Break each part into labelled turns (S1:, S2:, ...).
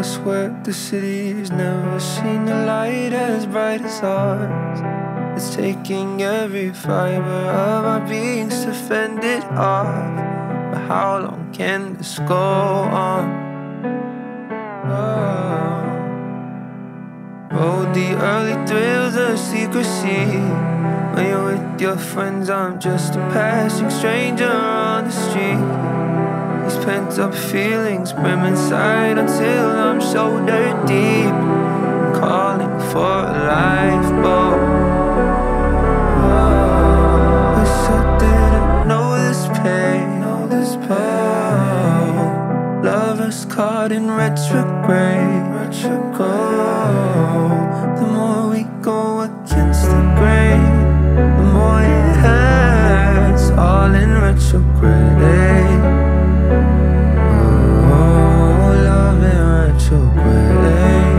S1: swear the city's never seen a light as bright as ours. It's taking every fiber of our beings to fend it off. But how long can this go on? Oh, the early thrills of secrecy. When you're with your friends, I'm just a passing stranger on the street. These pent up feelings brim inside until I'm shoulder deep. I'm calling for a lifeboat. Wish I didn't know this pain. Lovers caught in retrograde. The more we go against the grain, the more it hurts. All in retrograde. Oh, love in retrograde.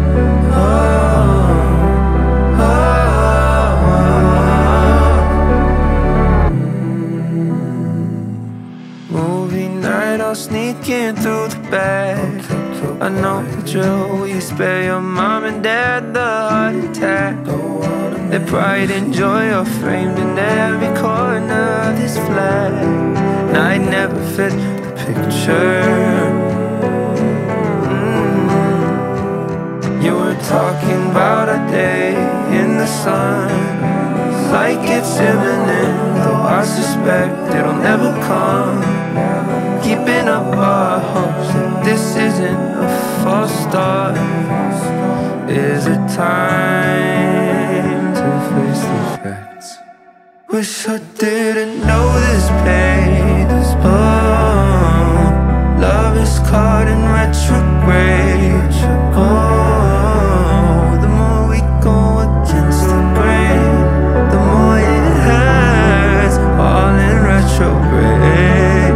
S1: Movie night, I'll sneak in through the back. I know the drill, will you spare your mom and dad the heart attack? Their pride and joy are framed in every corner of this flag. And I never fit the picture. You were talking about a day in the sun, like it's imminent, though I suspect it'll never come. Keeping up our hopes that this isn't a false start. Is it time to face the facts? Wish I didn't know this pain. Oh, love is caught in retrograde. Oh, the more we go against the grain, the more it hurts. All in retrograde.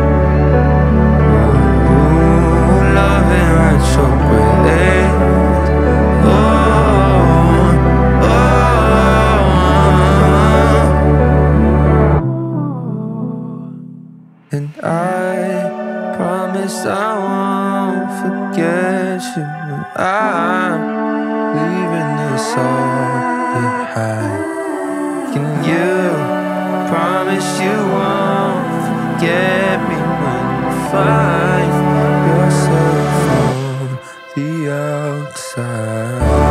S1: Oh, love in retrograde. And I promise I won't forget you when I'm leaving this all behind. Can you promise you won't forget me when you find yourself on the outside?